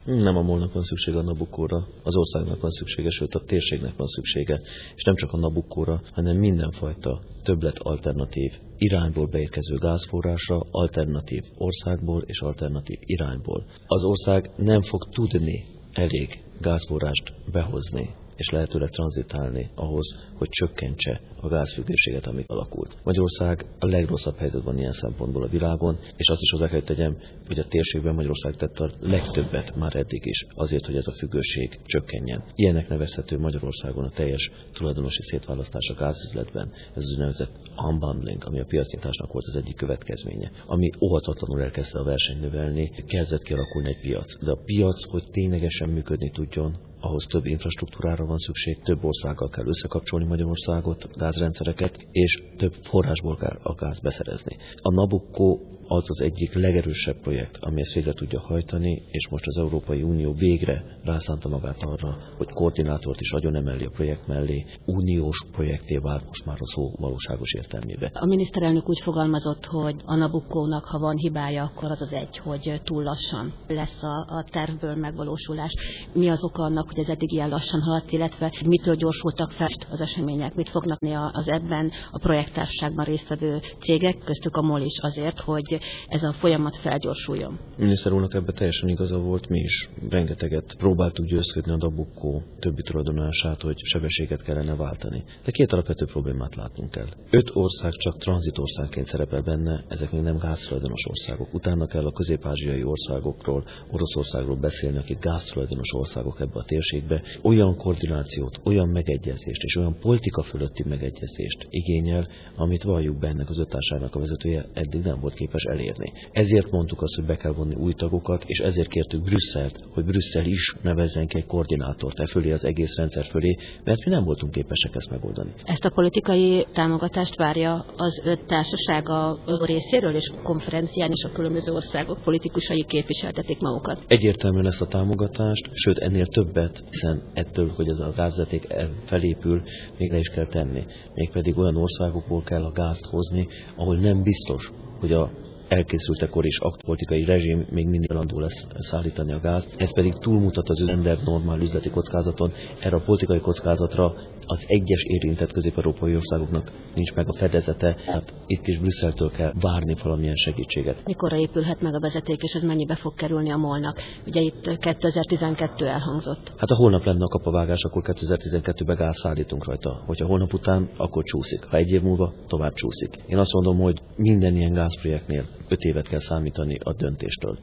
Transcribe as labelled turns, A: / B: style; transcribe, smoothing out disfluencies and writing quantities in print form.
A: Nem a MOL-nak van szüksége a Nabuccóra, az országnak van szüksége, sőt a térségnek van szüksége, és nem csak a Nabuccóra, hanem mindenfajta többlet alternatív irányból beérkező gázforrásra, alternatív országból és alternatív irányból. Az ország nem fog tudni elég gázforrást behozni és lehetőleg tranzitálni ahhoz, hogy csökkentse a gázfüggőséget, ami alakult. Magyarország a legrosszabb helyzetben ilyen szempontból a világon, és azt is hozzá kell tegyem, hogy a térségben Magyarország tett a legtöbbet már eddig is azért, hogy ez a függőség csökkenjen. Ilyenek nevezhető Magyarországon a teljes tulajdonosi szétválasztás a gázüzletben, ez az úgynevezett unbundling, ami a piacnyitásnak volt az egyik következménye, ami óhatatlanul elkezdte a versenyt növelni, kezdett kialakulni egy piac. De a piac, hogy ténylegesen működni tudjon, ahhoz több infrastruktúrára van szükség, több országgal kell összekapcsolni Magyarországot, gázrendszereket, és több forrásból kell a gáz beszerezni. A Nabucco az az egyik legerősebb projekt, ami ezt végre tudja hajtani, és most az Európai Unió végre rászánta magát arra, hogy koordinátort is agyon emeli a projekt mellé, uniós projekté vált most már a szó valóságos értelmébe.
B: A miniszterelnök úgy fogalmazott, hogy a Nabuccónak, ha van hibája, akkor az az egy, hogy túl lassan lesz a tervből megvalósulás. Mi az oka annak, hogy ez eddig ilyen lassan haladt, illetve mitől gyorsultak fel az események, mit fognak az ebben a projekttársaságban résztvevő cégek, köztük a MOL is azért, hogy ez a folyamat felgyorsuljon.
A: A miniszter úrnak ebben teljesen igaza volt, mi is rengeteget próbáltuk győzködni a Nabucco többi tulajdonását, hogy sebességet kellene váltani. De két alapvető problémát látnunk kell. 5 ország csak tranzitországként szerepel benne, ezek még nem gáztulajdonos országok. Utána kell a közép-ázsiai országokról, Oroszországról beszélni, akik gáztulajdonos országok ebbe a térségbe. Olyan koordinációt, olyan megegyezést és olyan politika fölötti megegyezést igényel, amit valljuk be ennek az 5 társaságnak a vezetője eddig nem volt képes elérni. Ezért mondtuk azt, hogy be kell vonni új tagokat, és ezért kértük Brüsszelt, hogy Brüsszel is nevezzen ki egy koordinátort fölé, az egész rendszer fölé, mert mi nem voltunk képesek ezt megoldani.
B: Ezt a politikai támogatást várja az 5 társaság a részéről, és konferencián is a különböző országok politikusai képviseltetik magukat.
A: Egyértelműen ezt a támogatást, sőt ennél többet, hiszen ettől, hogy ez a gázvezeték felépül, még le is kell tenni. Mégpedig olyan országokból kell a gázt hozni, ahol nem biztos, hogy a elkészültekor is politikai rezsim még mindig landó lesz szállítani a gázt. Ez pedig túlmutat az standard normál üzleti kockázaton. Erre a politikai kockázatra az egyes érintett közép-európai országoknak nincs meg a fedezete, hát itt is Brüsszeltől kell várni valamilyen segítséget.
B: Mikorra épülhet meg a vezeték, és ez mennyibe fog kerülni a MOL-nak? Ugye itt 2012 elhangzott.
A: Hát ha holnap lenne a kapavágás, akkor 2012-ben gáz szállítunk rajta. Hogyha holnap után, akkor csúszik. Ha 1 év múlva, tovább csúszik. Én azt mondom, hogy minden ilyen gázprojektnél 5 évet kell számítani a döntéstől.